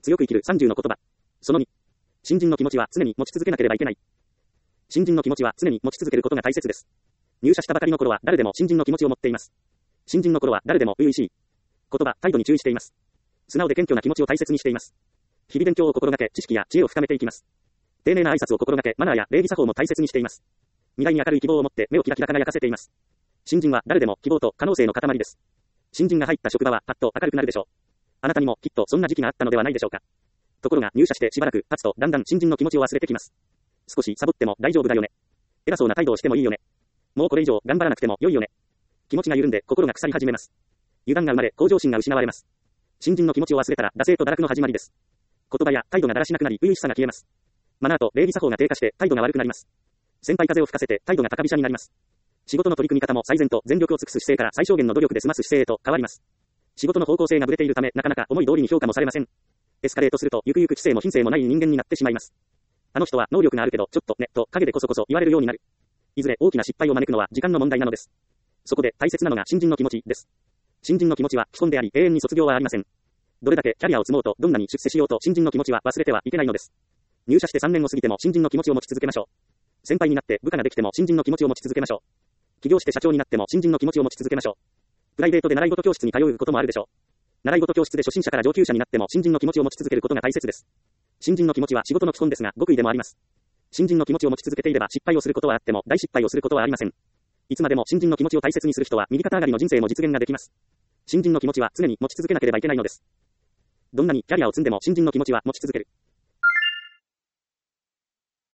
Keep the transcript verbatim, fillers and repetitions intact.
強く生きるさんじゅうの言葉。そのに。新人の気持ちは常に持ち続けなければいけない。新人の気持ちは常に持ち続けることが大切です。入社したばかりの頃は誰でも新人の気持ちを持っています。新人の頃は誰でも初々しい言葉、態度に注意しています。素直で謙虚な気持ちを大切にしています。日々勉強を心がけ、知識や知恵を深めていきます。丁寧な挨拶を心がけ、マナーや礼儀作法も大切にしています。未来に明るい希望を持って目をキラキラ輝かせています。新人は誰でも希望と可能性の塊です。新人が入った職場はパッと明るくなるでしょう。あなたにもきっとそんな時期があったのではないでしょうか。ところが入社してしばらく経つとだんだん新人の気持ちを忘れてきます。少しサボっても大丈夫だよね。偉そうな態度をしてもいいよね。もうこれ以上頑張らなくても良いよね。気持ちが緩んで心が腐り始めます。油断が生まれ向上心が失われます。新人の気持ちを忘れたら惰性と堕落の始まりです。言葉や態度がだらしなくなり初々しさが消えます。マナーと礼儀作法が低下して態度が悪くなります。先輩風を吹かせて態度が高飛車になります。仕事の取り組み方も最善と全力を尽くす姿勢から最小限の努力で済ます姿勢へと変わります。仕事の方向性がぶれているためなかなか思い通りに評価もされません。エスカレートするとゆくゆく知性も品性もない人間になってしまいます。あの人は能力があるけどちょっとねと陰でこそこそ言われるようになる。いずれ大きな失敗を招くのは時間の問題なのです。そこで大切なのが新人の気持ちです。新人の気持ちは基本であり永遠に卒業はありません。どれだけキャリアを積もうとどんなに出世しようと新人の気持ちは忘れてはいけないのです。入社してさんねんを過ぎても新人の気持ちを持ち続けましょう。先輩になって部下ができても新人の気持ちを持ち続けましょう。起業して社長になっても新人の気持ちを持ち続けましょう。プライベートで習い事教室に通うこともあるでしょう。習い事教室で初心者から上級者になっても新人の気持ちを持ち続けることが大切です。新人の気持ちは仕事の基本ですが極意でもあります。新人の気持ちを持ち続けていれば失敗をすることはあっても大失敗をすることはありません。いつまでも新人の気持ちを大切にする人は右肩上がりの人生も実現ができます。新人の気持ちは常に持ち続けなければいけないのです。どんなにキャリアを積んでも新人の気持ちは持ち続ける。